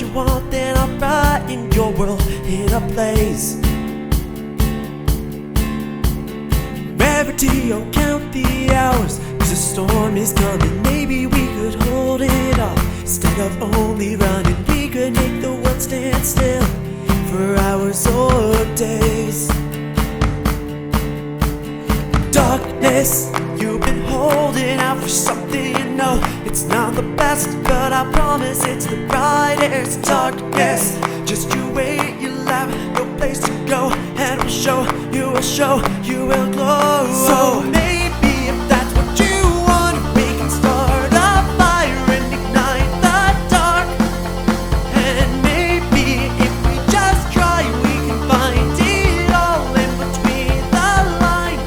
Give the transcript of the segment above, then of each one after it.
you want, then I'll brighten your world in a blaze. Rarity, oh count the hours, 'cause a storm is coming. Maybe we could hold it off. Instead of only running, we could make the world stand still for hours or days. Darkness, you've been holding out for something you know it's not the best, but I promise it's the brightest. Darkness, just you wait, you'll have no place to go, and we'll show, you will glow. So maybe if that's what you want, we can start a fire and ignite the dark. And maybe if we just try, we can find it all in between the lines.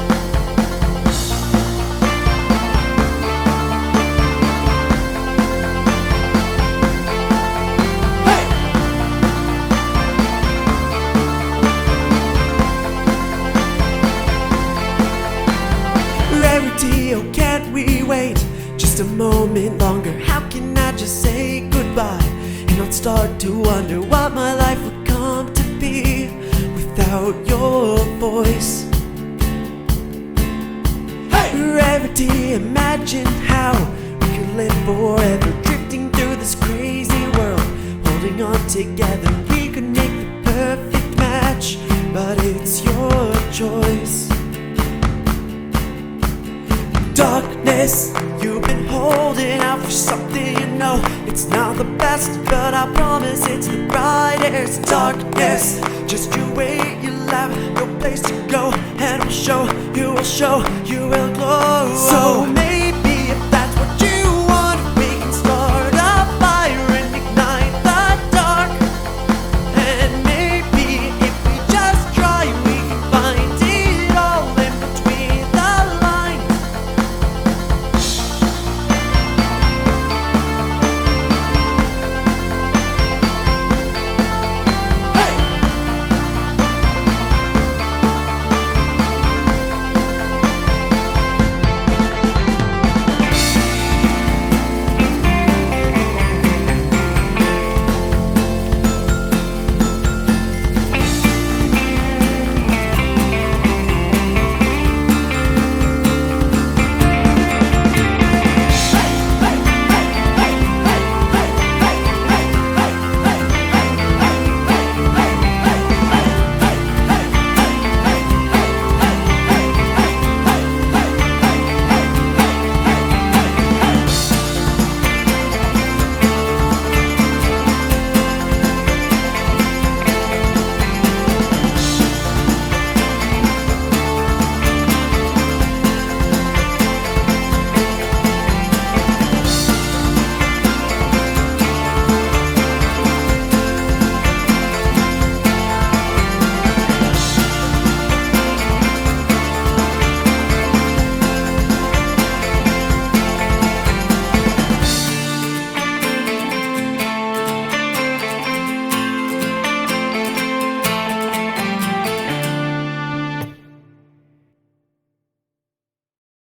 Hey! Rarity, oh can't we wait just a moment longer? How can I just say goodbye and not start to wonder what my life would come to be without your voice? Hey! Rarity, imagine how we could live forever, drifting through this crazy world, holding on together. We could make the perfect match, but it's your choice. Darkness, you've been holding out for something you know it's not the best, but I promise it's the brightest. Darkness, just you wait, you'll have no place to go, and we'll show, you will glow. So maybe